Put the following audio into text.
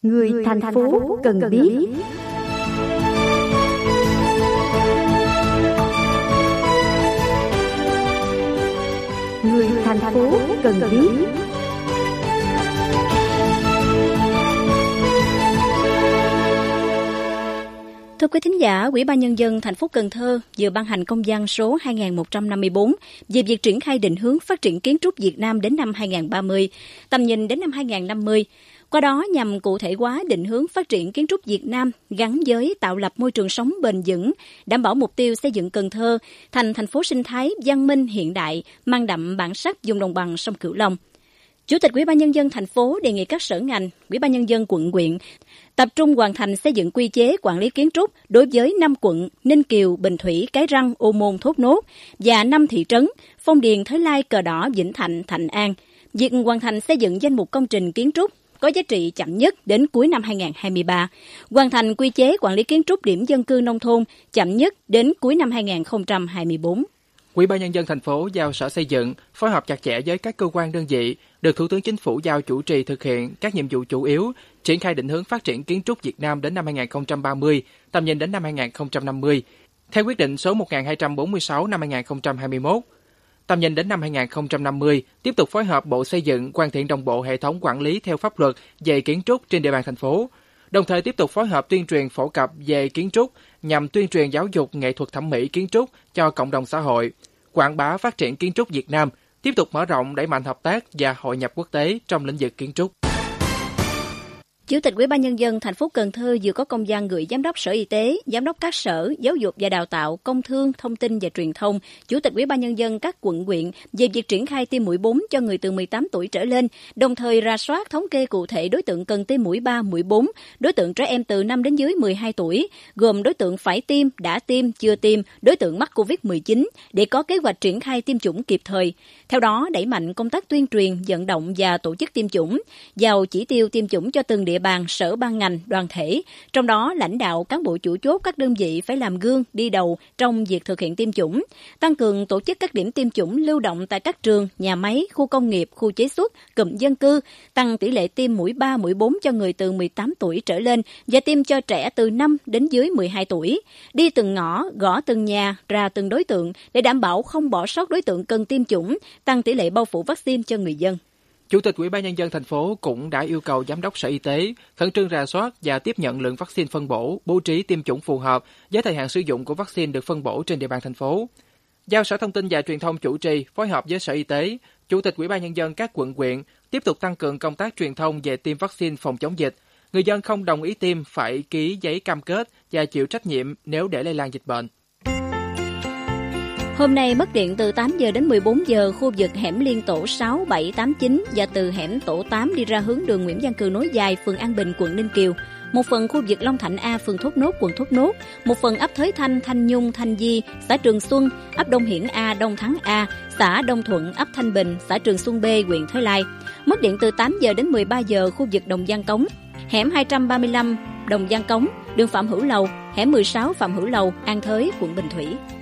Người thành phố cần biết. Người thành phố cần biết. Thưa quý thính giả, Ủy ban Nhân dân thành phố Cần Thơ vừa ban hành công văn số 2154 về việc triển khai định hướng phát triển kiến trúc Việt Nam đến năm 2030, tầm nhìn đến năm 2050. Qua đó nhằm cụ thể hóa định hướng phát triển kiến trúc Việt Nam gắn với tạo lập môi trường sống bền vững, đảm bảo mục tiêu xây dựng Cần Thơ thành thành phố sinh thái, văn minh, hiện đại, mang đậm bản sắc vùng đồng bằng sông Cửu Long. Chủ tịch Ủy ban Nhân dân thành phố đề nghị các sở ngành, Ủy ban Nhân dân quận huyện tập trung hoàn thành xây dựng quy chế quản lý kiến trúc đối với 5 quận Ninh Kiều, Bình Thủy, Cái Răng, Ô Môn, Thốt Nốt và 5 thị trấn Phong Điền, Thới Lai, Cờ Đỏ, Vĩnh Thạnh, Thạnh An. Việc hoàn thành xây dựng danh mục công trình kiến trúc có giá trị chậm nhất đến cuối năm 2023, hoàn thành quy chế quản lý kiến trúc điểm dân cư nông thôn chậm nhất đến cuối năm 2024. Ủy ban Nhân dân thành phố giao Sở Xây dựng phối hợp chặt chẽ với các cơ quan đơn vị được Thủ tướng Chính phủ giao chủ trì thực hiện các nhiệm vụ chủ yếu, triển khai định hướng phát triển kiến trúc Việt Nam đến năm 2030, tầm nhìn đến năm 2050, theo quyết định số 1246 năm 2021. Tầm nhìn đến năm 2050, tiếp tục phối hợp Bộ Xây dựng hoàn thiện đồng bộ hệ thống quản lý theo pháp luật về kiến trúc trên địa bàn thành phố, đồng thời tiếp tục phối hợp tuyên truyền phổ cập về kiến trúc nhằm tuyên truyền giáo dục nghệ thuật thẩm mỹ kiến trúc cho cộng đồng xã hội, quảng bá phát triển kiến trúc Việt Nam, tiếp tục mở rộng đẩy mạnh hợp tác và hội nhập quốc tế trong lĩnh vực kiến trúc. Chủ tịch Ủy ban Nhân dân thành phố Cần Thơ vừa có công văn gửi Giám đốc Sở Y tế, Giám đốc các sở Giáo dục và Đào tạo, Công thương, Thông tin và Truyền thông, Chủ tịch Ủy ban Nhân dân các quận huyện về việc triển khai tiêm mũi 4 cho người từ 18 tuổi trở lên, đồng thời rà soát thống kê cụ thể đối tượng cần tiêm mũi 3, mũi 4, đối tượng trẻ em từ 5 đến dưới 12 tuổi, gồm đối tượng phải tiêm, đã tiêm, chưa tiêm, đối tượng mắc COVID-19 để có kế hoạch triển khai tiêm chủng kịp thời. Theo đó, đẩy mạnh công tác tuyên truyền, vận động và tổ chức tiêm chủng, giao chỉ tiêu tiêm chủng cho từng địa bàn, sở ban ngành, đoàn thể. Trong đó, lãnh đạo, cán bộ chủ chốt các đơn vị phải làm gương, đi đầu trong việc thực hiện tiêm chủng, tăng cường tổ chức các điểm tiêm chủng lưu động tại các trường, nhà máy, khu công nghiệp, khu chế xuất, cụm dân cư, tăng tỷ lệ tiêm mũi 3, mũi 4 cho người từ 18 tuổi trở lên và tiêm cho trẻ từ 5 đến dưới 12 tuổi. Đi từng ngõ, gõ từng nhà, ra từng đối tượng để đảm bảo không bỏ sót đối tượng cần tiêm chủng, tăng tỷ lệ bao phủ vaccine cho người dân. Chủ tịch Ủy ban Nhân dân thành phố cũng đã yêu cầu Giám đốc Sở Y tế khẩn trương rà soát và tiếp nhận lượng vaccine phân bổ, bố trí tiêm chủng phù hợp với thời hạn sử dụng của vaccine được phân bổ trên địa bàn thành phố. Giao Sở Thông tin và Truyền thông chủ trì phối hợp với Sở Y tế, Chủ tịch Ủy ban Nhân dân các quận huyện tiếp tục tăng cường công tác truyền thông về tiêm vaccine phòng chống dịch. Người dân không đồng ý tiêm phải ký giấy cam kết và chịu trách nhiệm nếu để lây lan dịch bệnh. Hôm nay mất điện từ 8 giờ đến 14 giờ khu vực hẻm Liên Tổ 6, 7, 8, 9 và từ hẻm Tổ 8 đi ra hướng đường Nguyễn Văn Cừ nối dài, phường An Bình, quận Ninh Kiều. Một phần khu vực Long Thạnh A, phường Thốt Nốt, quận Thốt Nốt. Một phần ấp Thới Thanh, Thanh Nhung, Thanh Di, xã Trường Xuân, ấp Đông Hiển A, Đông Thắng A, xã Đông Thuận, ấp Thanh Bình, xã Trường Xuân B, huyện Thới Lai. Mất điện từ 8 giờ đến 13 giờ khu vực Đồng Văn Cống, hẻm 235 Đồng Văn Cống, đường Phạm Hữu Lầu, hẻm 16 Phạm Hữu Lầu, An Thới, quận Bình Thủy.